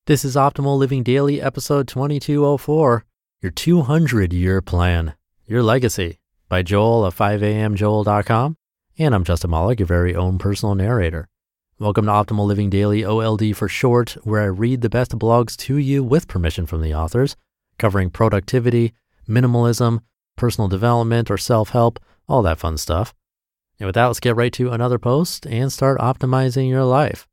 This is Optimal Living Daily, episode 2204, Your 200-Year Plan, Your Legacy, by Joel of 5amjoel.com. And I'm Justin Malik, your very own personal narrator. Welcome to Optimal Living Daily, OLD for short, where I read the best blogs to you with permission from the authors, covering productivity, minimalism, personal development, or self-help, all that fun stuff. And with that, let's get right to another post and start optimizing your life.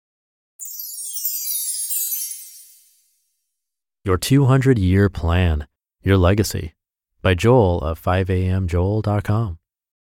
Your 200-Year Plan, Your Legacy, by Joel of 5amjoel.com.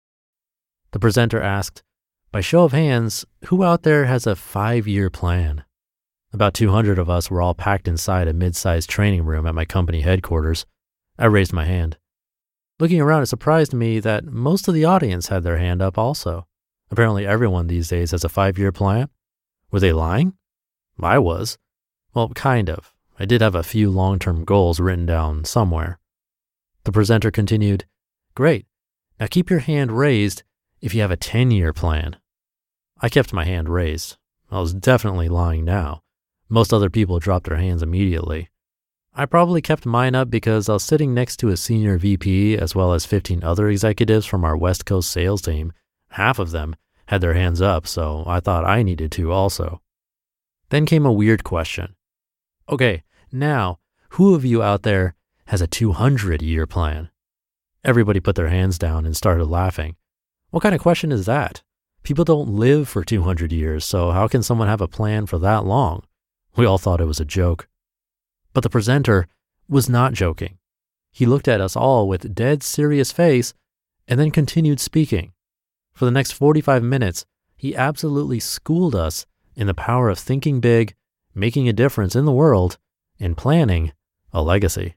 The presenter asked, by show of hands, who out there has a 5-year plan? About 200 of us were all packed inside a mid-sized training room at my company headquarters. I raised my hand. Looking around, it surprised me that most of the audience had their hand up also. Apparently everyone these days has a 5-year plan. Were they lying? I was. Well, kind of. I did have a few long-term goals written down somewhere. The presenter continued, great. Now keep your hand raised if you have a 10-year plan. I kept my hand raised. I was definitely lying now. Most other people dropped their hands immediately. I probably kept mine up because I was sitting next to a senior VP as well as 15 other executives from our West Coast sales team. Half of them had their hands up, so I thought I needed to also. Then came a weird question. Okay, now, who of you out there has a 200-year plan? Everybody put their hands down and started laughing. What kind of question is that? People don't live for 200 years, so how can someone have a plan for that long? We all thought it was a joke. But the presenter was not joking. He looked at us all with dead serious face and then continued speaking. For the next 45 minutes, he absolutely schooled us in the power of thinking big, making a difference in the world, and planning a legacy.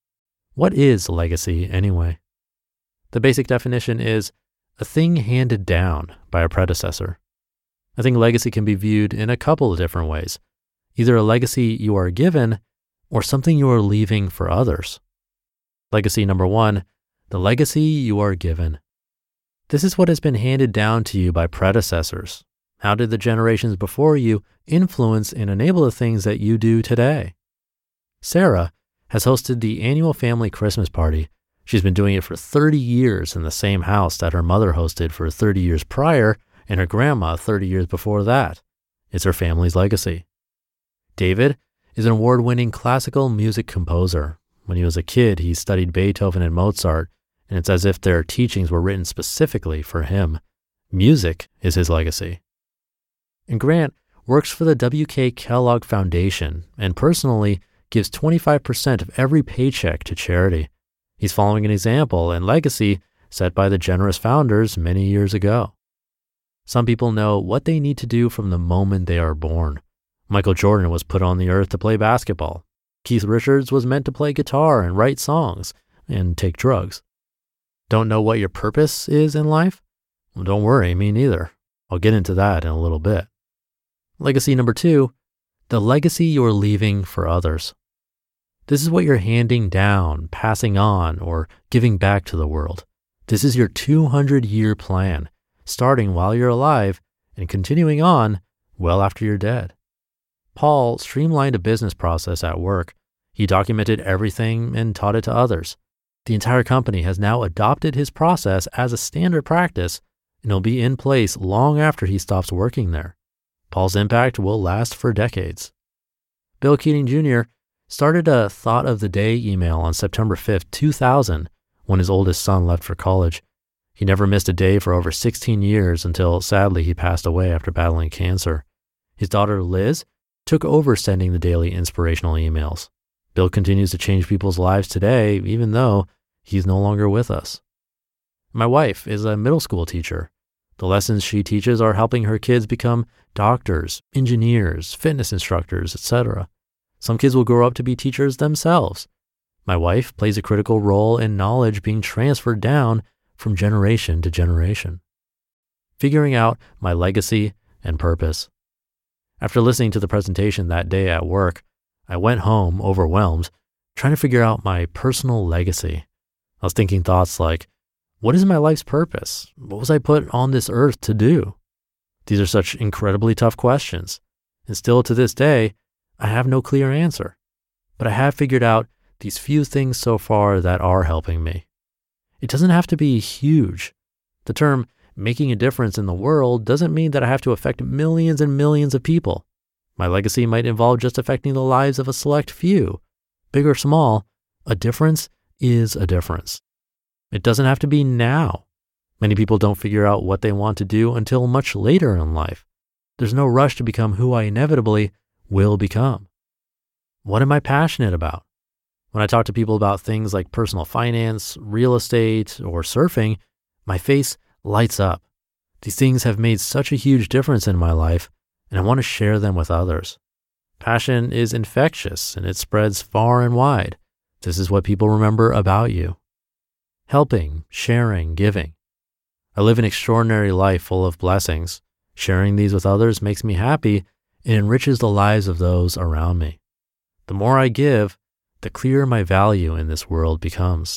What is legacy anyway? The basic definition is a thing handed down by a predecessor. I think legacy can be viewed in a couple of different ways. Either a legacy you are given or something you are leaving for others. Legacy number 1, the legacy you are given. This is what has been handed down to you by predecessors. How did the generations before you influence and enable the things that you do today? Sarah has hosted the annual family Christmas party. She's been doing it for 30 years in the same house that her mother hosted for 30 years prior and her grandma 30 years before that. It's her family's legacy. David is an award-winning classical music composer. When he was a kid, he studied Beethoven and Mozart, and it's as if their teachings were written specifically for him. Music is his legacy. And Grant works for the W.K. Kellogg Foundation and personally gives 25% of every paycheck to charity. He's following an example and legacy set by the generous founders many years ago. Some people know what they need to do from the moment they are born. Michael Jordan was put on the earth to play basketball. Keith Richards was meant to play guitar and write songs and take drugs. Don't know what your purpose is in life? Well, don't worry, me neither. I'll get into that in a little bit. Legacy number 2, the legacy you're leaving for others. This is what you're handing down, passing on, or giving back to the world. This is your 200-year plan, starting while you're alive and continuing on well after you're dead. Paul streamlined a business process at work. He documented everything and taught it to others. The entire company has now adopted his process as a standard practice, and it'll be in place long after he stops working there. Paul's impact will last for decades. Bill Keating Jr. started a Thought of the Day email on September 5th, 2000, when his oldest son left for college. He never missed a day for over 16 years until, sadly, he passed away after battling cancer. His daughter, Liz, took over sending the daily inspirational emails. Bill continues to change people's lives today, even though he's no longer with us. My wife is a middle school teacher. The lessons she teaches are helping her kids become doctors, engineers, fitness instructors, etc. Some kids will grow up to be teachers themselves. My wife plays a critical role in knowledge being transferred down from generation to generation. Figuring out my legacy and purpose. After listening to the presentation that day at work, I went home overwhelmed, trying to figure out my personal legacy. I was thinking thoughts like, what is my life's purpose? What was I put on this earth to do? These are such incredibly tough questions. And still to this day, I have no clear answer, but I have figured out these few things so far that are helping me. It doesn't have to be huge. The term making a difference in the world doesn't mean that I have to affect millions and millions of people. My legacy might involve just affecting the lives of a select few. Big or small, a difference is a difference. It doesn't have to be now. Many people don't figure out what they want to do until much later in life. There's no rush to become who I inevitably will become. What am I passionate about? When I talk to people about things like personal finance, real estate, or surfing, my face lights up. These things have made such a huge difference in my life, and I want to share them with others. Passion is infectious, and it spreads far and wide. This is what people remember about you. Helping, sharing, giving. I live an extraordinary life full of blessings. Sharing these with others makes me happy and enriches the lives of those around me. The more I give, the clearer my value in this world becomes.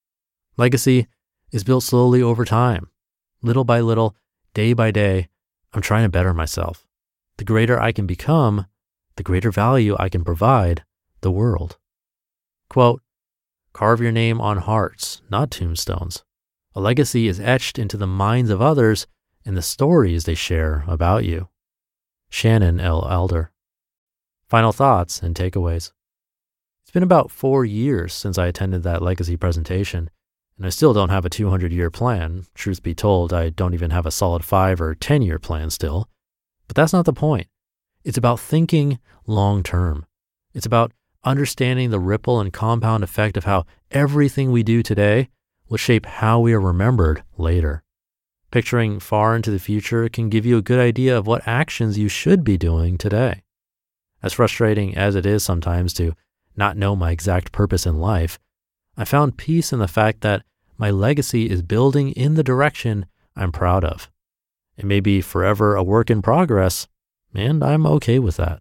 Legacy is built slowly over time. Little by little, day by day, I'm trying to better myself. The greater I can become, the greater value I can provide the world. Quote, carve your name on hearts, not tombstones. A legacy is etched into the minds of others in the stories they share about you. Shannon L. Elder. Final thoughts and takeaways. It's been about 4 years since I attended that legacy presentation, and I still don't have a 200-year plan. Truth be told, I don't even have a solid 5 or 10-year plan still. But that's not the point. It's about thinking long-term. It's about understanding the ripple and compound effect of how everything we do today will shape how we are remembered later. Picturing far into the future can give you a good idea of what actions you should be doing today. As frustrating as it is sometimes to not know my exact purpose in life, I found peace in the fact that my legacy is building in the direction I'm proud of. It may be forever a work in progress, and I'm okay with that.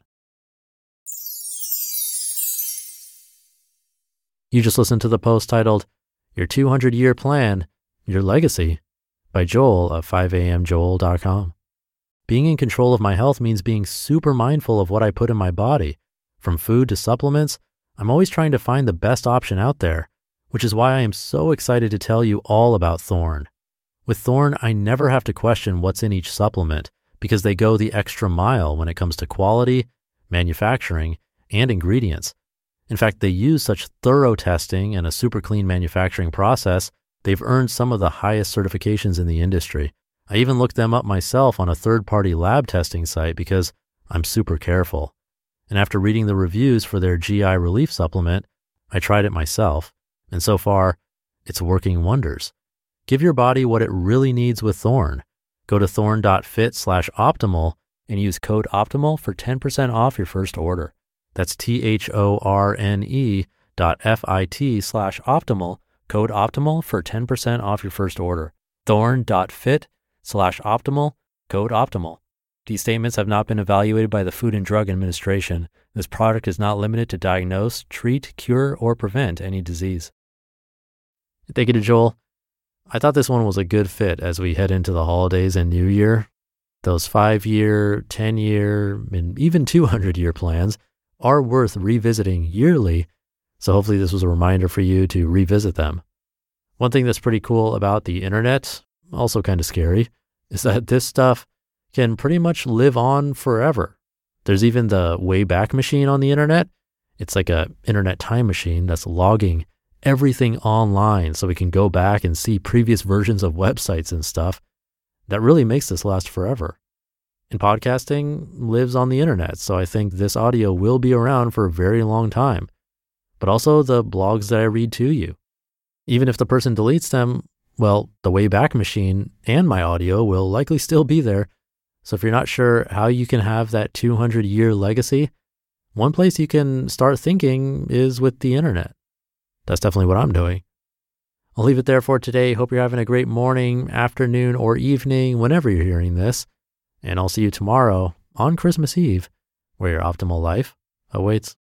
You just listened to the post titled, Your 200-Year Plan, Your Legacy, by Joel of 5amjoel.com. Being in control of my health means being super mindful of what I put in my body. From food to supplements, I'm always trying to find the best option out there, which is why I am so excited to tell you all about Thorne. With Thorne, I never have to question what's in each supplement because they go the extra mile when it comes to quality, manufacturing, and ingredients. In fact, they use such thorough testing and a super clean manufacturing process, they've earned some of the highest certifications in the industry. I even looked them up myself on a third-party lab testing site because I'm super careful. And after reading the reviews for their GI relief supplement, I tried it myself. And so far, it's working wonders. Give your body what it really needs with Thorne. Go to thorne.fit/optimal and use code OPTIMAL for 10% off your first order. That's THORNE.FIT/optimal, code OPTIMAL for 10% off your first order. Thorne.fit/optimal, code OPTIMAL. These statements have not been evaluated by the Food and Drug Administration. This product is not limited to diagnose, treat, cure, or prevent any disease. Thank you to Joel. I thought this one was a good fit as we head into the holidays and New Year. Those 5-year, 10-year, and even 200-year plans are worth revisiting yearly, so hopefully this was a reminder for you to revisit them. One thing that's pretty cool about the internet, also kind of scary, is that this stuff can pretty much live on forever. There's even the Wayback Machine on the internet. It's like a internet time machine that's logging everything online so we can go back and see previous versions of websites and stuff. That really makes this last forever. And podcasting lives on the internet, so I think this audio will be around for a very long time. But also the blogs that I read to you. Even if the person deletes them, well, the Wayback Machine and my audio will likely still be there. So if you're not sure how you can have that 200-year legacy, one place you can start thinking is with the internet. That's definitely what I'm doing. I'll leave it there for today. Hope you're having a great morning, afternoon, or evening, whenever you're hearing this. And I'll see you tomorrow on Christmas Eve, where your optimal life awaits.